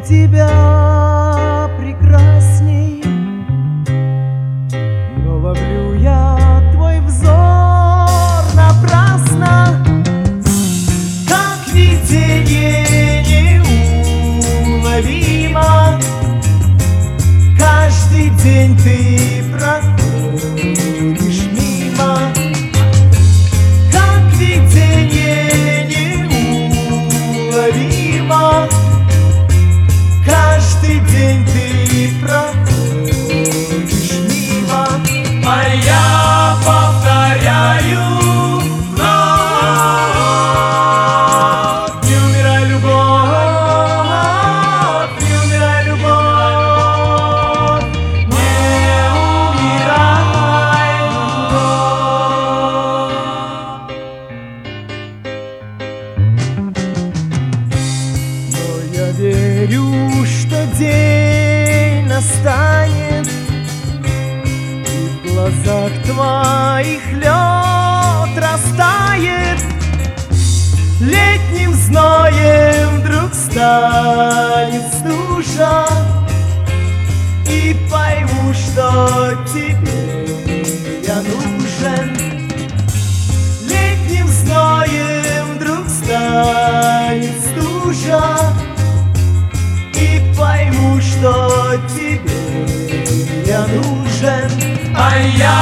тебя прекрасней, но ловлю я твой взор напрасно, как видение неуловимо. Каждый день ты проходишь мимо, как видение неуловимо. Каждый день ты проходишь мимо, а я повторяю вновь: не умирай, любовь, не умирай, любовь, не умирай, любовь. Но я верю, что день настанет, и в глазах твоих лед растает, летним зноем вдруг станет стужа, и пойму, что тебе я нужен. Летним зноем вдруг станет стужа, и пойму, что тебе я нужен, а я